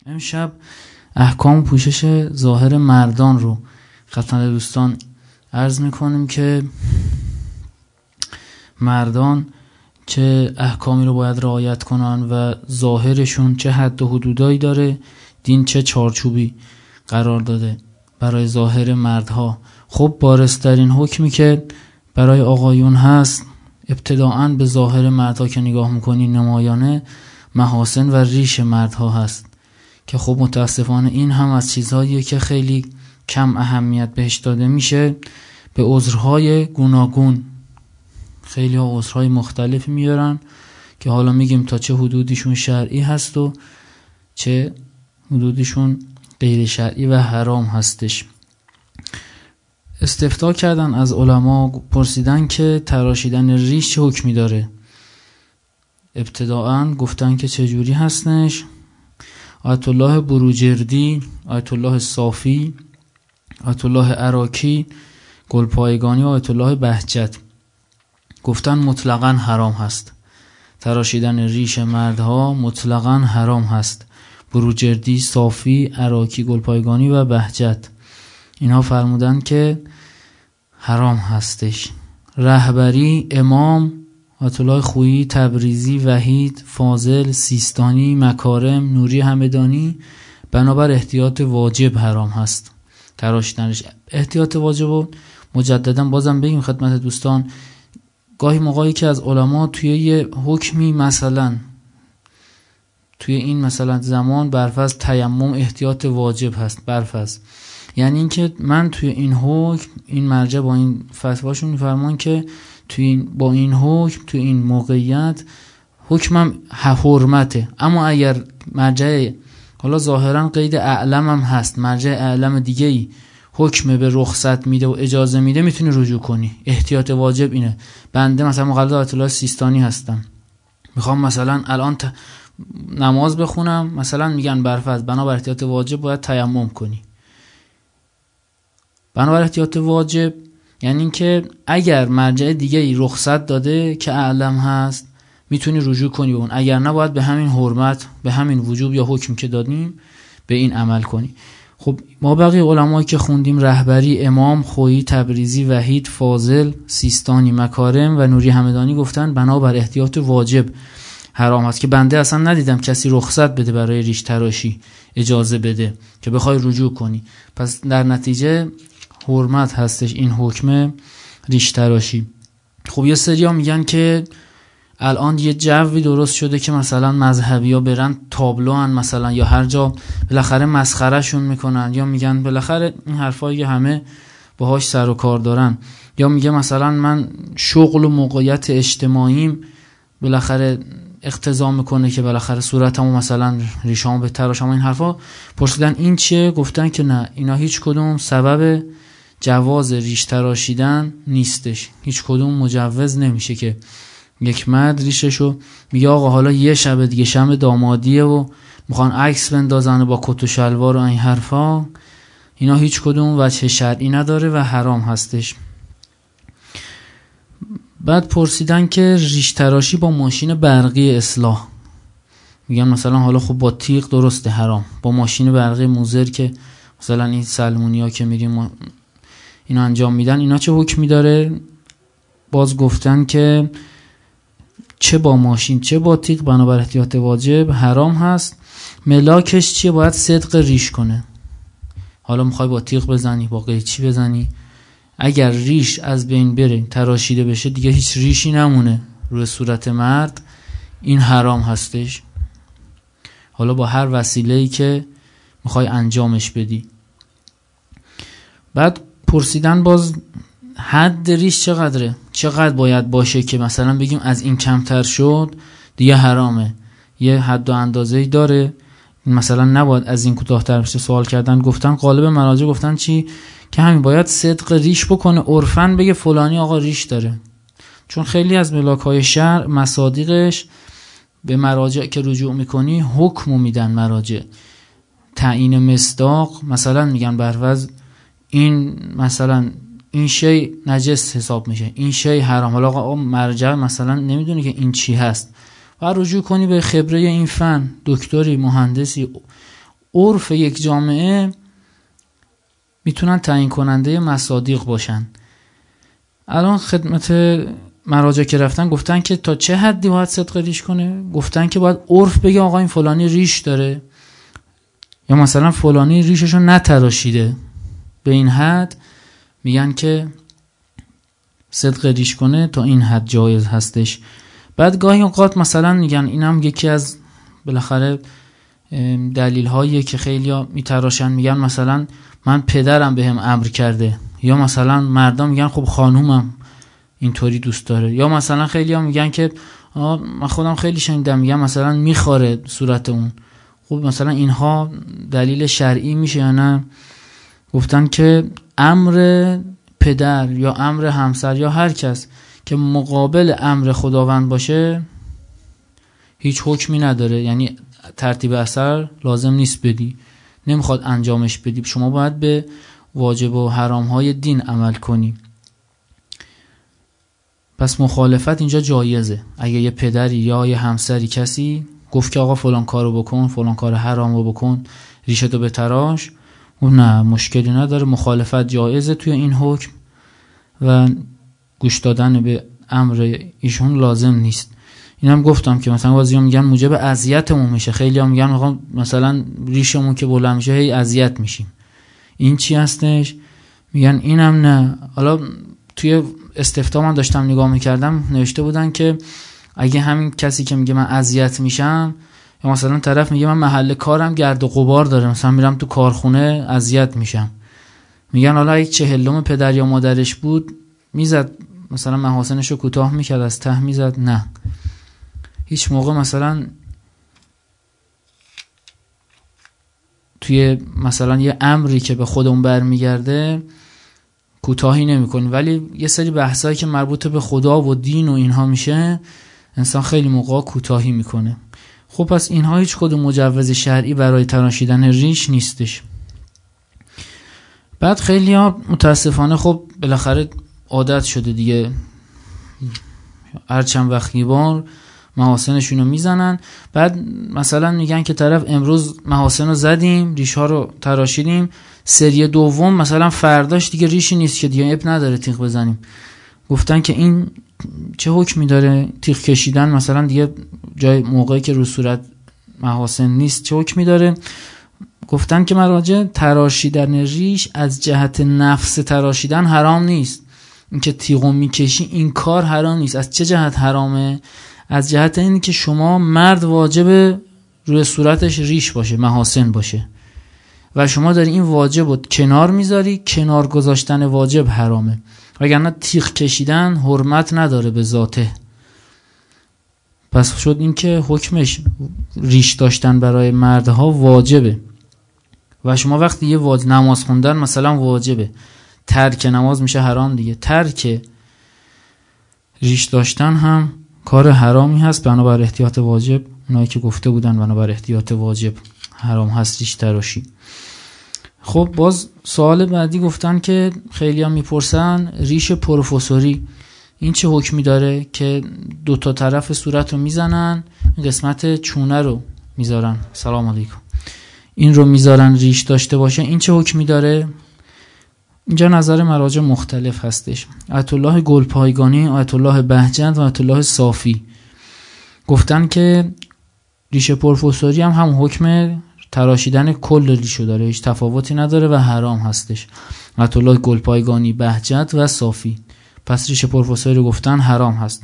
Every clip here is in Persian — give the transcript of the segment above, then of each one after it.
امشب احکام پوشش ظاهر مردان رو خدمت دوستان عرض میکنیم که مردان چه احکامی رو باید رعایت کنن و ظاهرشون چه حد و حدودایی داره، دین چه چارچوبی قرار داده برای ظاهر مردها. خب بارزترین حکمی که برای آقایون هست، ابتداعاً به ظاهر مردها که نگاه میکنی نمایانه محاسن و ریش مردها هست که خب متاسفانه این هم از چیزهاییه که خیلی کم اهمیت بهش داده میشه به عذرهای گوناگون. خیلی ها عذرهای مختلف میارن که حالا میگیم تا چه حدودیشون شرعی هست و چه حدودیشون غیر شرعی و حرام هستش. استفتاء کردن از علما، پرسیدن که تراشیدن ریش چه حکمی داره. ابتداعاً گفتن که چجوری هستش. آیت الله بروجردی، آیت الله صافی، آیت الله عراقی، گلپایگانی و آیت الله بهجت گفتن مطلقاً حرام هست. تراشیدن ریش مردها مطلقاً حرام هست. بروجردی، صافی، عراقی، گلپایگانی و بهجت اینها فرمودن که حرام هستش. رهبری امام آیت الله خویی، تبریزی، وحید، فاضل، سیستانی، مکارم، نوری همدانی بنابر احتیاط واجب حرام هست تراشیدنش. احتیاط واجب رو مجددا بازم بگیم خدمت دوستان، گاهی موقعی که از علما توی یه حکمی مثلا توی این مثلا زمان برفرض تیمم احتیاط واجب هست برفرض، یعنی اینکه من توی این حکم این مرجع با این فتواشون میفرمان که با این حکم توی این موقعیت حکمم حرمته، اما اگر مرجع حالا ظاهرا قید اعلم هم هست، مرجع اعلم دیگه ای حکم به رخصت میده و اجازه میده، میتونی رجوع کنی. احتیاط واجب اینه. بنده مثلا مقلد آیت الله سیستانی هستم، میخوام مثلا الان نماز بخونم، مثلا میگن برفرض بنابر احتیاط واجب باید تیمم کنی. بنابر احتیاط واجب یعنی اینکه اگر مرجع دیگه ای رخصت داده که اعلم هست میتونی رجوع کنی اون، اگر نه باید به همین حرمت، به همین وجوب یا حکم که دادیم به این عمل کنی. خب ما بقیه علمایی که خوندیم، رهبری امام، خویی، تبریزی، وحید، فاضل، سیستانی، مکارم و نوری همدانی گفتن بنابر احتیاط واجب حرام هست، که بنده اصلا ندیدم کسی رخصت بده برای ریش تراشی، اجازه بده که بخوای رجوع کنی. پس در نتیجه حرمت هستش این حکم ریش تراشی. خب یه سریا میگن که الان یه جوی درست شده که مثلا مذهبی ها برن تابلوان مثلا یا هر جا بالاخره مسخره شون میکنن، یا میگن بالاخره این حرفایی همه باهاش سر و کار دارن، یا میگه مثلا من شغل و موقعیت اجتماعیم بالاخره اقتضا میکنه که بالاخره صورتمو مثلا ریشامو به تراشم. این حرفا پرسیدن این چیه؟ گفتن که نه، اینا هیچ کدوم سبب جواز ریش تراشیدن نیستش. هیچ کدوم مجوز نمیشه که یک مرد ریششو میگه آقا حالا یه شب دیگه شب دامادیه و میخوان عکس بندازن با کت و شلوار و این حرفا، اینا هیچ کدوم وجه شرعی نداره و حرام هستش. بعد پرسیدن که ریش تراشی با ماشین برقی اصلاح، میگن مثلا حالا خب با تیغ درسته حرام، با ماشین برقی موزر که مثلا این سلمونی ها که میریم اینا انجام میدن، اینا چه حکمی داره؟ باز گفتن که چه با ماشین چه با تیغ بنابر احتیاط واجب حرام هست. ملاکش چیه؟ باید صدق ریش کنه. حالا میخوای با تیغ بزنی، با قیچی بزنی، اگر ریش از بین بره، تراشیده بشه، دیگه هیچ ریشی نمونه روی صورت مرد، این حرام هستش. حالا با هر وسیله‌ای که میخوای انجامش بدی. بعد پرسیدن باز حد ریش چقدره؟ چقدر باید باشه که مثلا بگیم از این کمتر شد دیگه حرامه؟ یه حد و اندازه‌ای داره، مثلا نباید از این کوتاه‌تر بشه. سوال کردن، گفتن غالب مراجع گفتن چی؟ که همین باید صدق ریش بکنه، عرفاً بگه فلانی آقا ریش داره. چون خیلی از ملاک‌های شرع مصادیقش به مراجع که رجوع میکنی حکمو میدن مراجع، تعیین مصداق، مثلا میگن بروز این مثلا این شی نجس حساب میشه، این شی حرام. حالا آقا مرجع مثلا نمیدونه که این چی هست، و رجوع کنی به خبره این فن، دکتری، مهندسی، عرف یک جامعه میتونن تعیین کننده مصادیق باشن. الان خدمت مراجع که رفتن گفتن که تا چه حدی باید صدق ریش کنه؟ گفتن که باید عرف بگه آقا این فلانی ریش داره، یا مثلا فلانی ریششو نتراشیده. به این حد میگن که صدق ریش کنه، تا این حد جایز هستش. بعد گاهی اوقات مثلا میگن اینم یکی از بالاخره دلیل هاییه که خیلیا میتراشن، میگن مثلا من پدرم بهم امر کرده، یا مثلا مردم میگن خب خانومم اینطوری دوست داره، یا مثلا خیلیا میگن که من خودم خیلی شنیدم میگن مثلا میخوره صورت اون. خب مثلا اینها دلیل شرعی میشه یا نه؟ گفتن که امر پدر یا امر همسر یا هر کس که مقابل امر خداوند باشه هیچ حکمی نداره، یعنی ترتیب اثر لازم نیست بدی، نمیخواد انجامش بدی، شما باید به واجب و حرام های دین عمل کنی. پس مخالفت اینجا جایزه. اگه یه پدری یا یه همسری کسی گفت که آقا فلان کارو بکن، فلان کار حرامو بکن، ریشتو بتراش، اون نه مشکلی نداره، مخالفت جایزه توی این حکم و گوش دادن به امر ایشون لازم نیست. اینم گفتم که مثلا بعضیا میگن موجب اذیتمون میشه، خیلی‌ها میگن آقا مثلا ریشمون که بلند میشه هی اذیت میشیم. این چی هستش؟ میگن اینم نه. حالا توی استفتاء من داشتم نگاه میکردم نوشته بودن که اگه همین کسی که میگه من اذیت میشم، یا مثلا طرف میگه من محل کارم گرد و غبار داره، مثلا میرم تو کارخونه اذیت میشم، میگن حالا اگه 40 پدر یا مادرش بود میزد مثلا محاسنشو کوتاه میکرد، از ته میزد. نه، هیچ موقع مثلا توی مثلا یه امری که به خودمون برمیگرده کوتاهی نمی‌کنی، ولی یه سری بحثایی که مربوط به خدا و دین و اینها میشه انسان خیلی موقع کوتاهی میکنه. خب پس اینها هیچ کدوم مجوز شرعی برای تراشیدن ریش نیستش. بعد خیلی ها متاسفانه خب بالاخره عادت شده دیگه، هر چند وقت یه بار محاسنشون رو میزنن. بعد مثلا میگن که طرف امروز محاسن رو زدیم، ریش ها رو تراشیدیم، سری دوم مثلا فرداش دیگه ریشی نیست که دیگه اب نداره تیغ بزنیم. گفتن که این چه حکمی داره؟ تیغ کشیدن مثلا دیگه جای موقعی که رو صورت محاسن نیست چه حکمی داره؟ گفتن که مراجع تراشیدن ریش از جهت نفس تراشیدن حرام نیست. این که تیغو میکشی این کار حرام نیست. از چه جهت حرامه؟ از جهت این که شما مرد واجب روی صورتش ریش باشه، محاسن باشه، و شما داری این واجب رو کنار میذاری، کنار گذاشتن واجب حرامه. وگرنه تیغ کشیدن حرمت نداره به ذاته. پس شد این که حکمش ریش داشتن برای مردها واجبه، و شما وقتی یه نماز خوندن مثلا واجبه، ترک نماز میشه حرام دیگه. ترک ریش داشتن هم کار حرامی هست، بنابر احتیاط واجب. اونایی که گفته بودن بنابر احتیاط واجب حرام هست ریش تراشی. خب باز سوال بعدی گفتن که خیلی هم میپرسن ریش پروفسوری این چه حکمی داره که دو تا طرف صورت رو میزنن، قسمت چونه رو میذارن، سلام علیکم، این رو میذارن ریش داشته باشه، این چه حکمی داره؟ اینجا نظر مراجع مختلف هستش. آیت الله گلپایگانی، آیت الله بهجت و آیت الله صافی گفتن که ریش پروفسوری هم حکم تراشیدن کل ریشو داره، هیچ تفاوتی نداره و حرام هستش. آیت الله گلپایگانی، بهجت و صافی. پس ریش پروفسوری گفتن حرام هست.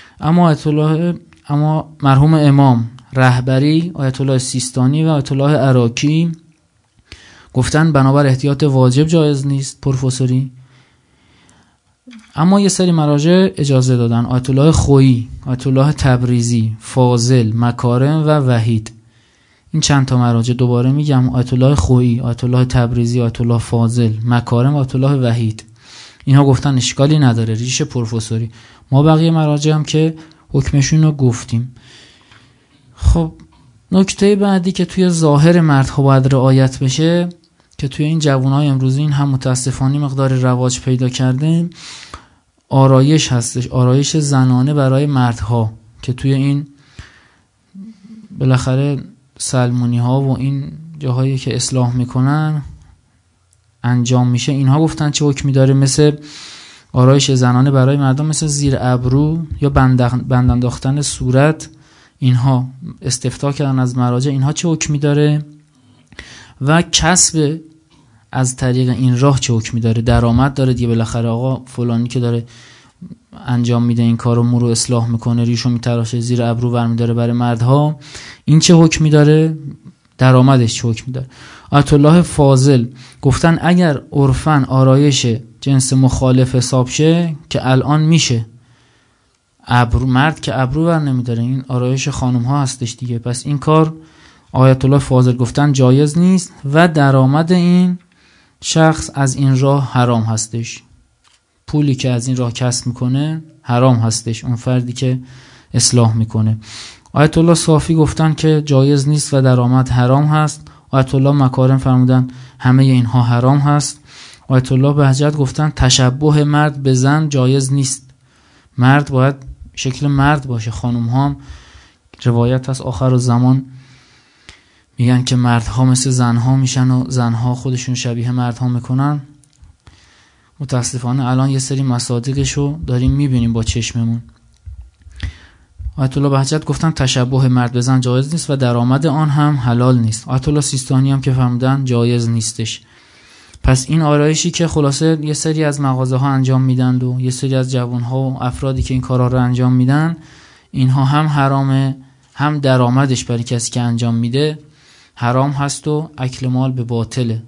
اما مرحوم امام رهبری، آیت الله سیستانی و آیت الله عراقی گفتن بنابر احتیاط واجب جایز نیست پروفسوری. اما یه سری مراجع اجازه دادن، آیت الله خویی، آیت الله تبریزی، فاضل، مکارم و وحید. این چند تا مراجع دوباره میگم، آیت الله خویی، آیت الله تبریزی، آیت الله فاضل، مکارم، آیت الله وحید. اینها گفتن اشکالی نداره ریش پروفسوری. ما بقیه مراجع هم که حکمشون رو گفتیم. خب نکته بعدی که توی ظاهر مردها باید رعایت بشه، که توی این جوانای امروزی این هم متاسفانه مقدار رواج پیدا کرده، آرایش هستش، آرایش زنانه برای مردها، که توی این بالاخره سلمونی ها و این جاهایی که اصلاح میکنن انجام میشه، اینها گفتن چه حکمی داره، مثل آرایش زنانه برای مردم، مثل زیر ابرو یا بند انداختن صورت، اینها استفتاء کردن از مراجع، اینها چه حکمی داره، و کسب از طریق این راه چه حکمی داره، درآمد داره دیگه، بالاخره آقا فلانی که داره انجام میده این کارو، مو رو اصلاح میکنه، ریشو میتراشه، زیر ابرو برمیداره برای مردها، این چه حکمی داره، درآمدش چه حکمی داره. آیت الله فاضل گفتن اگر عرفاً آرایش جنس مخالف حساب شه، که الان میشه، مرد که ابرو بر نمیداره، این آرایش خانم ها هستش دیگه، پس این کار آیت الله فاضل گفتن جایز نیست و درآمد این شخص از این راه حرام هستش، پولی که از این راه کسب میکنه حرام هستش، اون فردی که اصلاح میکنه. آیت الله صافی گفتن که جایز نیست و درآمد حرام هست. آیت الله مکارم فرمودن همه اینها حرام هست. آیت الله بهجت گفتن تشبه مرد به زن جایز نیست، مرد باید شکل مرد باشه. خانم ها هم روایت هست آخر الزمان میگن که مردها مثل زنها میشن و زنها خودشون شبیه مردها میکنن. متاسفانه الان یه سری مصادیقشو داریم میبینیم با چشممون. آیت الله بهجت گفتن تشبه مرد به زن جایز نیست و درآمد آن هم حلال نیست. آیت الله سیستانی هم که فرمودن جایز نیستش. پس این آرایشی که خلاصه یه سری از مغازه ها انجام میدن و یه سری از جوان ها و افرادی که این کارا رو انجام میدن، اینها هم حرامه، هم درآمدش برای کسی که انجام میده حرام هست و اکل مال به باطله.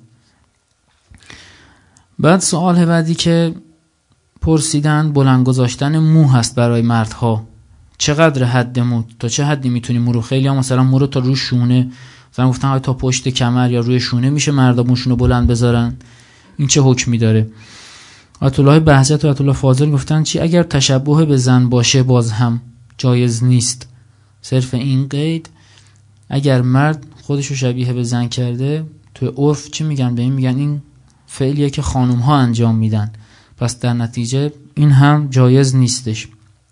بعد سوال بعدی که پرسیدن بلند گذاشتن مو هست برای مردها. چقدر حد مو؟ تا چه حدی میتونی مو رو؟ خیلی ها مثلا مو رو تا روی شونه، مثلا گفتن تا پشت کمر یا روی شونه میشه مردا موشونو بلند بذارن، این چه حکمی داره؟ آیت الله بهجت و آیت الله فاضل گفتن چی؟ اگر تشبه به زن باشه باز هم جایز نیست. صرف این قید، اگر مرد خودشو شبیه به زن کرده، تو عرف چی میگن به این؟ میگن این فعلیه که خانوم ها انجام میدن، پس در نتیجه این هم جایز نیستش.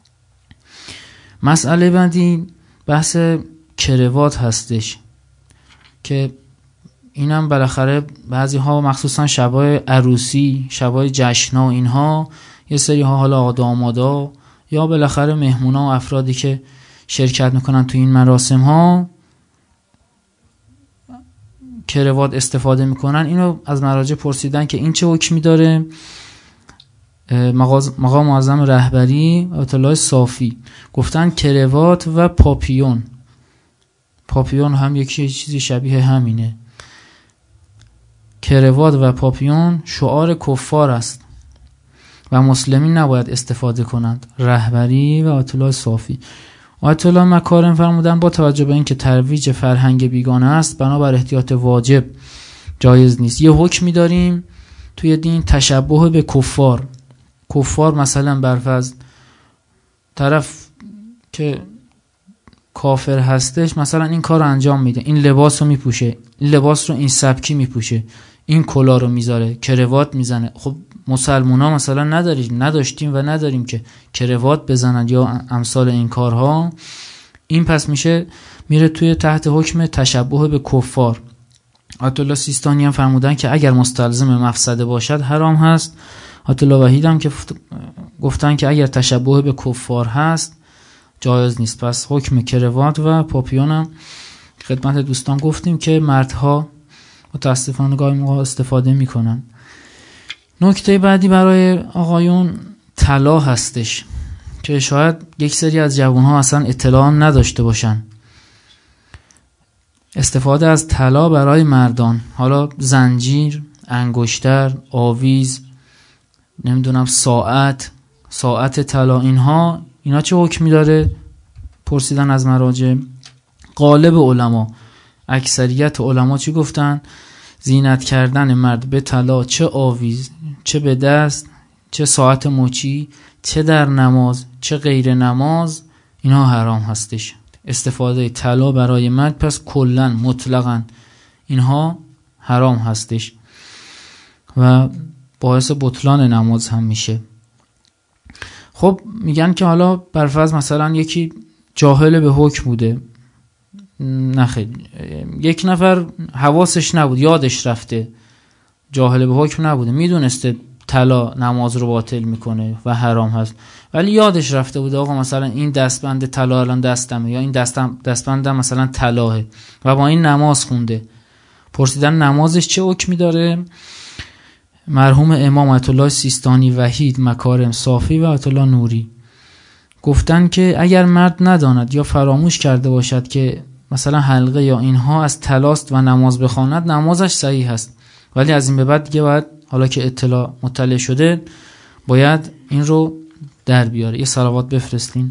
مسئله بعدی بحث کروات هستش که اینم بالاخره بعضی ها مخصوصا شبای عروسی، شبای جشنا و اینها، یه سری ها حالا دامادا یا بالاخره مهمونا و افرادی که شرکت میکنن تو این مراسم ها کروات استفاده میکنن. اینو از مراجع پرسیدن که این چه حکمی داره. مقام معظم رهبری آیت الله صافی گفتن کروات و پاپیون، پاپیون هم یکی چیزی شبیه همینه، کروات و پاپیون شعار کفار است و مسلمین نباید استفاده کنند. رهبری و آیت الله صافی. آیت الله مکارم فرمودن با توجه به اینکه ترویج فرهنگ بیگانه است، بنابر احتیاط واجب جایز نیست. یه حکمی داریم توی دین، تشبه به کفار. کفار مثلا برفرض طرف که کافر هستش مثلا این کار رو انجام میده، این لباس رو میپوشه، این لباس رو این سبکی میپوشه، این کلا رو میذاره، کروات میزنه. خب مسلمونا مثلا نداشتیم و نداریم که کروات بزنن یا امثال این کارها. این پس میره توی تحت حکم تشبه به کفار. آیت الله سیستانی هم فرمودن که اگر مستلزم مفسده باشد حرام هست. آیت الله وحید هم که گفتن که اگر تشبه به کفار هست جایز نیست. پس حکم کروات و پاپیون هم خدمت دوستان گفتیم که مردها متاسفانه گاهی موقع استفاده میکنن. نکته بعدی برای آقایون طلا هستش که شاید یک سری از جوانها اصلا اطلاع نداشته باشن. استفاده از طلا برای مردان، حالا زنجیر، انگشتر، آویز، نمیدونم ساعت طلا، اینا چه حکمی داره؟ پرسیدن از مراجع. غالب علما، اکثریت علما چی گفتن؟ زینت کردن مرد به طلا، چه آویز، چه به دست، چه ساعت مچی، چه در نماز، چه غیر نماز، اینا حرام هستش. استفاده طلا برای مرد پس کلن مطلقاً اینها حرام هستش و باعث بطلان نماز هم میشه. خب میگن که حالا برفرض مثلا یکی جاهل به حکم بوده، نه خیلی، یک نفر حواسش نبود، یادش رفته، جاهل به حکم نبوده، میدونسته طلا نماز رو باطل میکنه و حرام هست، ولی یادش رفته بوده آقا مثلا این دستبند طلا الان دستمه، یا این دستبندم مثلا طلاه و با این نماز خونده. پرسیدن نمازش چه حکمی داره؟ مرحوم امام آیت الله سیستانی وحید مکارم صافی و آیت الله نوری گفتن که اگر مرد نداند یا فراموش کرده باشد که مثلا حلقه یا اینها از طلاست و نماز بخواند، نمازش صحیح است، ولی از این به بعد دیگه باید، حالا که مطلع شده، باید این رو در بیاره. یه صلوات بفرستین.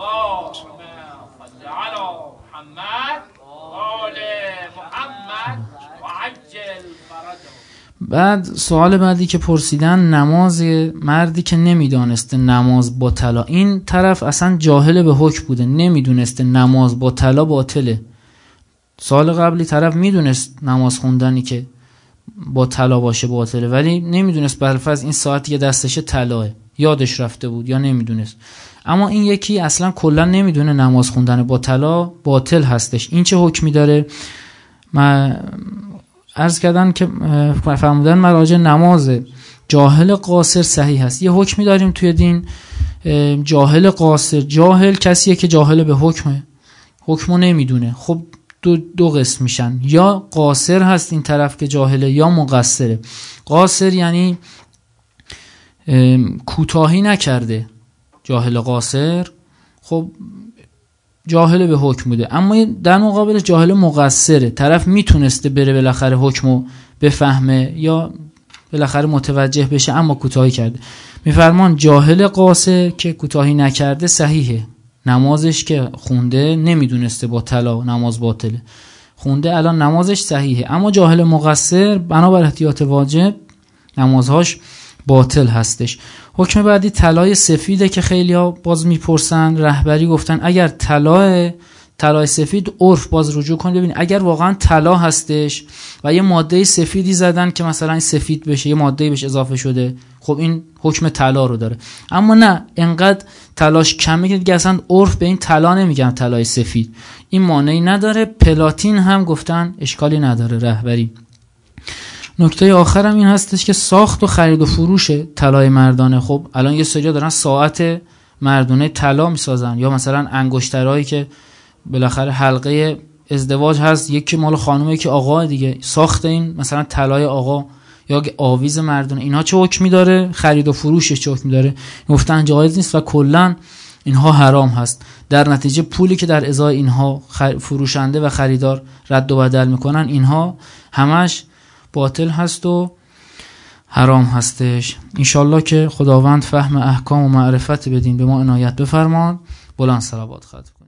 بعد سوال بعدی که پرسیدن، نماز مردی که نمیدانسته نماز با طلا، این طرف اصلا جاهل به حکم بوده، نمیدونسته نماز با طلا باطله. سال قبلی طرف میدونست نماز خوندنی که با طلا باشه باطله، ولی نمیدونست بالفرض این ساعتی که دستشه طلاه، یادش رفته بود یا نمیدونست. اما این یکی اصلا کلا نمیدونه نماز خوندن با طلا باطل هستش، این چه حکمی داره؟ عرض کردن که فرمودن مراجع نماز جاهل قاصر صحیح هست. یه حکمی داریم توی دین، جاهل قاصر، جاهل کسیه که جاهل به حکمو نمیدونه. خب دو قسم میشن، یا قاصر هست این طرف که جاهله، یا مقصره. قاصر یعنی کوتاهی نکرده، جاهل قاصر خب جاهل به حکم بوده، اما در مقابل جاهل مقصره، طرف میتونسته بره بالاخره حکمو بفهمه یا بالاخره متوجه بشه اما کوتاهی کرده. میفرمان جاهل قاصر که کوتاهی نکرده صحیحه، نمازش که خونده نمیدونسته با طلا نماز باطله، خونده الان نمازش صحیحه، اما جاهل مقصر بنابر احتیاط واجب نمازهاش باطل هستش. حکم بعدی طلای سفیده که خیلی ها باز میپرسن، رهبری گفتن اگر طلای سفید، عرف باز رجوع کن ببین اگر واقعا طلا هستش و یه ماده سفیدی زدن که مثلا این سفید بشه، یه ماده بهش اضافه شده، خب این حکم طلا رو داره. اما نه، انقدر طلاش کمه که دیگه اصلا عرف به این طلا نمیگن طلای سفید، این مانعی نداره. پلاتین هم گفتن اشکالی نداره رهبری. نکته آخرم این هستش که ساخت و خرید و فروش طلای مردانه. خب الان یه سریا دارن ساعت مردانه طلا میسازن، یا مثلا انگشترایی که بالاخره حلقه ازدواج هست، یکی مال خانومه یکی آقا دیگه، ساخت این مثلا طلای آقا یا آویز مردانه، اینها چه حکمی داره؟ خرید و فروشش چه حکمی داره؟ گفتن جایز نیست و کلا اینها حرام هست. در نتیجه پولی که در ازای اینها فروشنده و خریدار رد و بدل میکنن، اینها همش باطل هست و حرام هستش. انشالله که خداوند فهم احکام و معرفت بدین به ما عنایت بفرمان. بلند صلوات ختم.